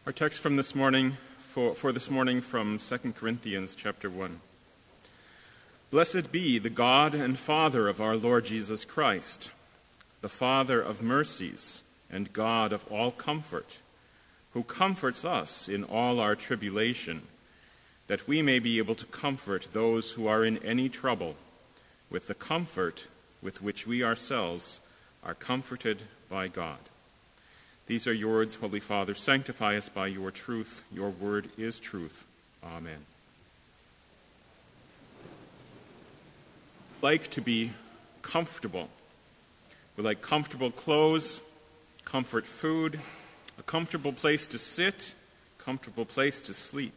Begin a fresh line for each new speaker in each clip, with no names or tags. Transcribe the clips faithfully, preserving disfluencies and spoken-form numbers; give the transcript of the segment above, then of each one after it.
Our text from this morning, for, for this morning from Second Corinthians chapter one. Blessed be the God and Father of our Lord Jesus Christ, the Father of mercies and God of all comfort, who comforts us in all our tribulation, that we may be able to comfort those who are in any trouble with the comfort with which we ourselves are comforted by God. These are your words, Holy Father. Sanctify us by your truth. Your word is truth. Amen. We like to be comfortable. We like comfortable clothes, comfort food, a comfortable place to sit, comfortable place to sleep.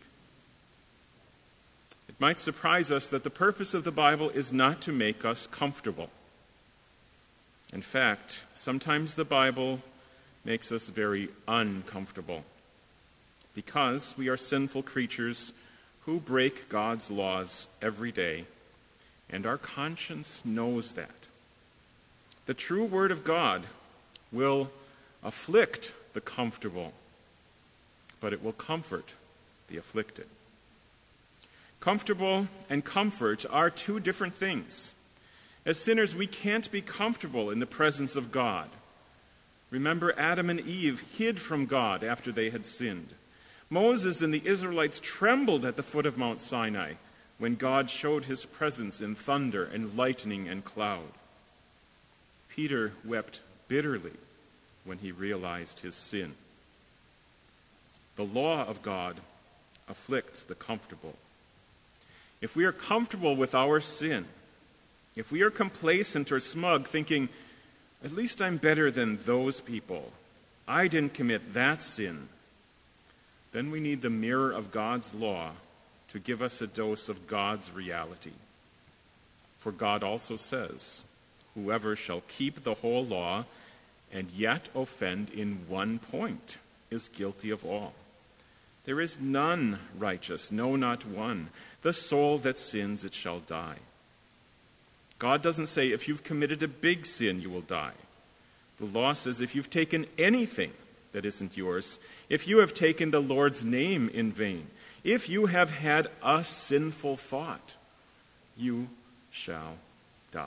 It might surprise us that the purpose of the Bible is not to make us comfortable. In fact, sometimes the Bible makes us very uncomfortable because we are sinful creatures who break God's laws every day, and our conscience knows that. The true Word of God will afflict the comfortable, but it will comfort the afflicted. Comfortable and comfort are two different things. As sinners, we can't be comfortable in the presence of God. Remember, Adam and Eve hid from God after they had sinned. Moses and the Israelites trembled at the foot of Mount Sinai when God showed his presence in thunder and lightning and cloud. Peter wept bitterly when he realized his sin. The law of God afflicts the comfortable. If we are comfortable with our sin, if we are complacent or smug, thinking, at least I'm better than those people, I didn't commit that sin, then we need the mirror of God's law to give us a dose of God's reality. For God also says, whoever shall keep the whole law and yet offend in one point is guilty of all. There is none righteous, no, not one. The soul that sins, it shall die. God doesn't say if you've committed a big sin, you will die. The law says if you've taken anything that isn't yours, if you have taken the Lord's name in vain, if you have had a sinful thought, you shall die.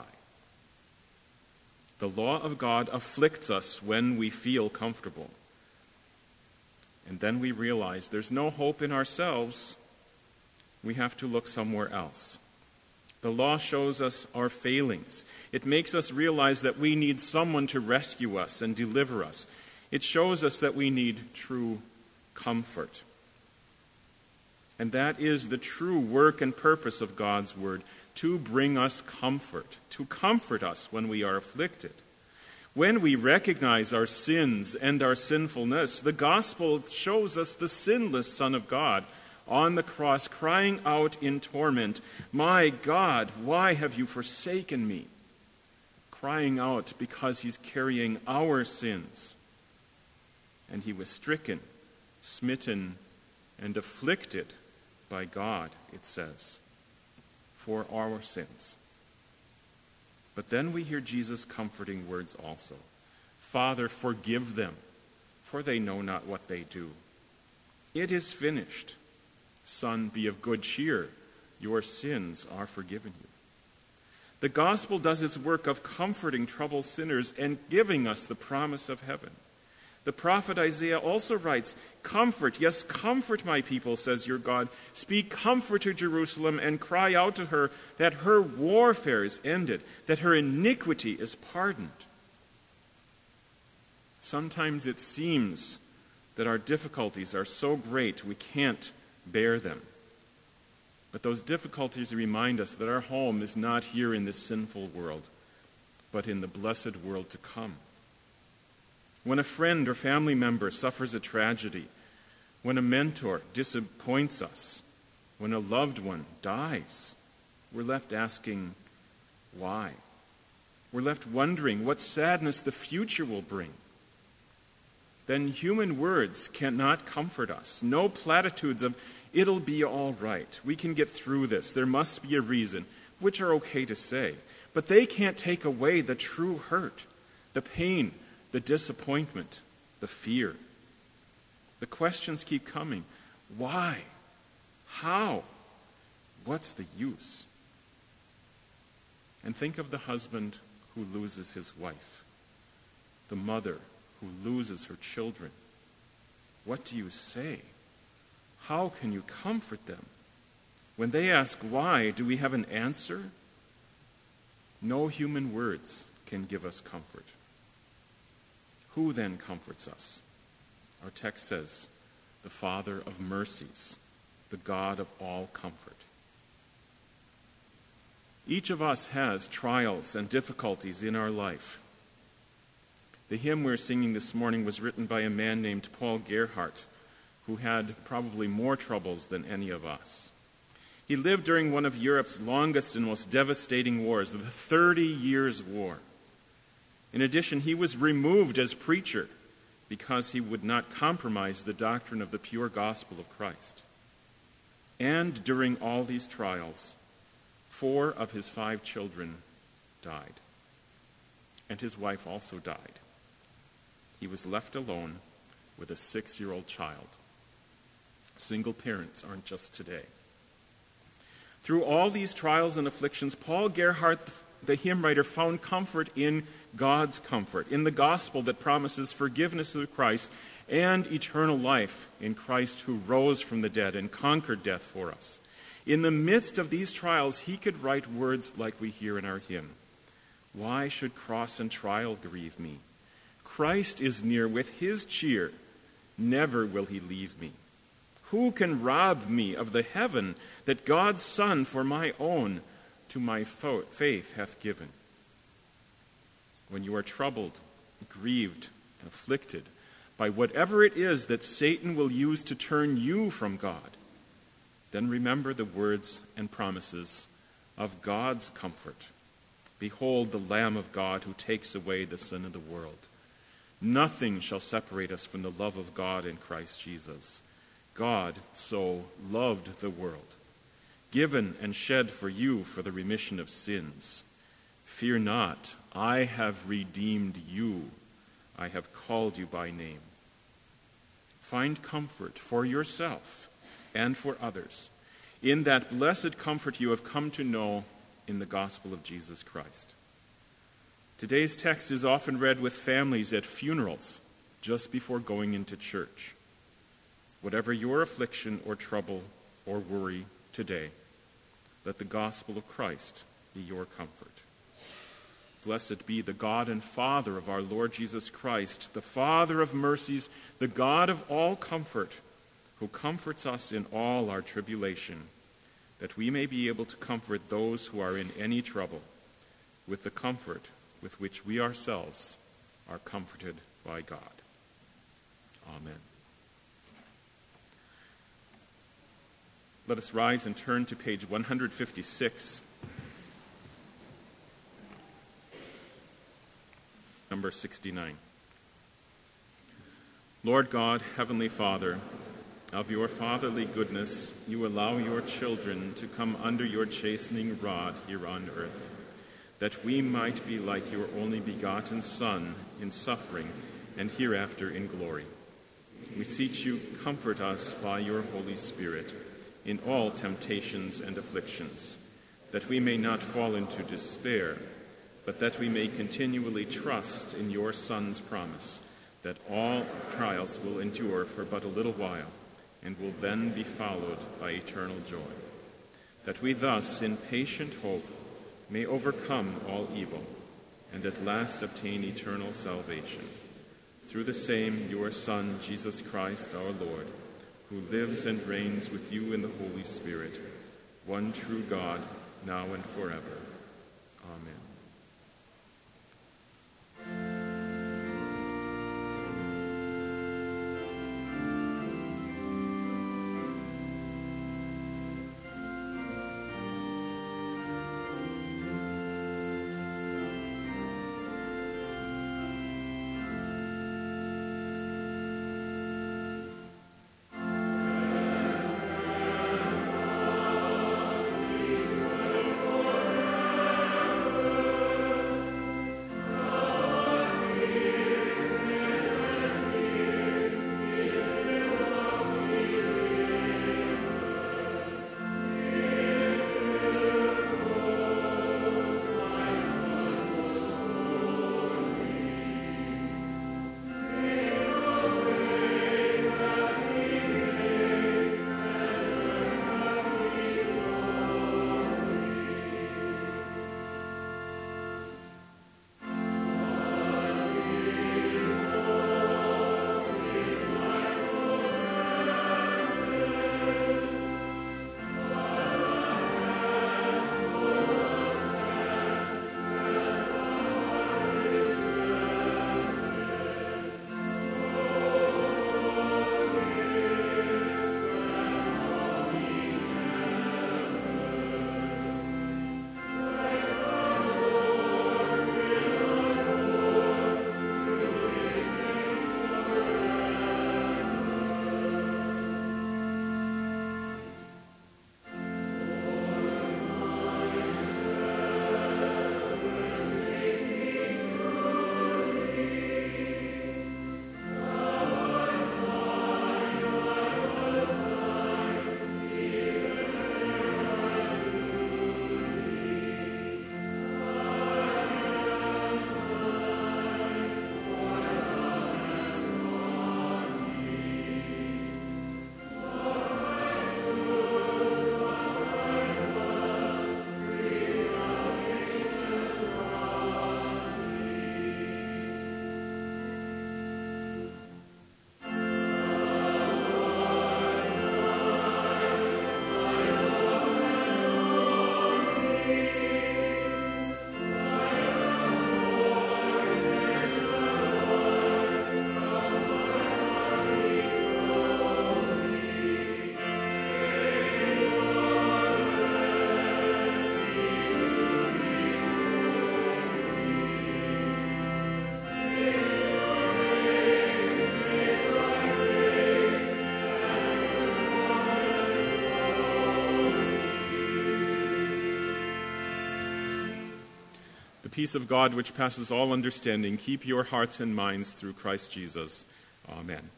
The law of God afflicts us when we feel comfortable. And then we realize there's no hope in ourselves. We have to look somewhere else. The law shows us our failings. It makes us realize that we need someone to rescue us and deliver us. It shows us that we need true comfort. And that is the true work and purpose of God's word, to bring us comfort, to comfort us when we are afflicted. When we recognize our sins and our sinfulness, the gospel shows us the sinless Son of God on the cross, crying out in torment, "My God, why have you forsaken me?" Crying out because he's carrying our sins. And he was stricken, smitten, and afflicted by God, it says, for our sins. But then we hear Jesus' comforting words also. Father, forgive them, for they know not what they do. It is finished. Son, be of good cheer. Your sins are forgiven you. The gospel does its work of comforting troubled sinners and giving us the promise of heaven. The prophet Isaiah also writes, "Comfort, yes, comfort my people, says your God. Speak comfort to Jerusalem and cry out to her that her warfare is ended, that her iniquity is pardoned." Sometimes it seems that our difficulties are so great we can't bear them. But those difficulties remind us that our home is not here in this sinful world, but in the blessed world to come. When a friend or family member suffers a tragedy, when a mentor disappoints us, when a loved one dies, we're left asking, why? We're left wondering what sadness the future will bring. Then human words cannot comfort us. No platitudes of, "It'll be all right. We can get through this. There must be a reason," which are okay to say. But they can't take away the true hurt, the pain, the disappointment, the fear. The questions keep coming. Why? How? What's the use? And think of the husband who loses his wife, the mother who loses her children. What do you say? How can you comfort them? When they ask why, do we have an answer? No human words can give us comfort. Who then comforts us? Our text says, the Father of mercies, the God of all comfort. Each of us has trials and difficulties in our life. The hymn we're singing this morning was written by a man named Paul Gerhardt, who had probably more troubles than any of us. He lived during one of Europe's longest and most devastating wars, the Thirty Years' War. In addition, he was removed as preacher because he would not compromise the doctrine of the pure gospel of Christ. And during all these trials, four of his five children died. And his wife also died. He was left alone with a six-year-old child. Single parents aren't just today. Through all these trials and afflictions, Paul Gerhardt, the hymn writer, found comfort in God's comfort, in the gospel that promises forgiveness through Christ and eternal life in Christ who rose from the dead and conquered death for us. In the midst of these trials, he could write words like we hear in our hymn. Why should cross and trial grieve me? Christ is near with his cheer. Never will he leave me. Who can rob me of the heaven that God's Son for my own to my fo- faith hath given? When you are troubled, grieved, afflicted by whatever it is that Satan will use to turn you from God, then remember the words and promises of God's comfort. Behold the Lamb of God who takes away the sin of the world. Nothing shall separate us from the love of God in Christ Jesus. God so loved the world, given and shed for you for the remission of sins. Fear not, I have redeemed you. I have called you by name. Find comfort for yourself and for others in that blessed comfort you have come to know in the gospel of Jesus Christ. Today's text is often read with families at funerals just before going into church. Whatever your affliction or trouble or worry today, let the gospel of Christ be your comfort. Blessed be the God and Father of our Lord Jesus Christ, the Father of mercies, the God of all comfort, who comforts us in all our tribulation, that we may be able to comfort those who are in any trouble with the comfort with which we ourselves are comforted by God. Amen. Let us rise and turn to page one hundred fifty-six, number sixty-nine. Lord God, Heavenly Father, of your fatherly goodness, you allow your children to come under your chastening rod here on earth, that we might be like your only begotten Son in suffering and hereafter in glory. We beseech you, comfort us by your Holy Spirit in all temptations and afflictions, that we may not fall into despair, but that we may continually trust in your Son's promise, that all trials will endure for but a little while, and will then be followed by eternal joy. That we thus, in patient hope, may overcome all evil, and at last obtain eternal salvation. Through the same your Son, Jesus Christ our Lord, who lives and reigns with you in the Holy Spirit, one true God, now and forever. Amen. The peace of God, which passes all understanding, keep your hearts and minds through Christ Jesus. Amen.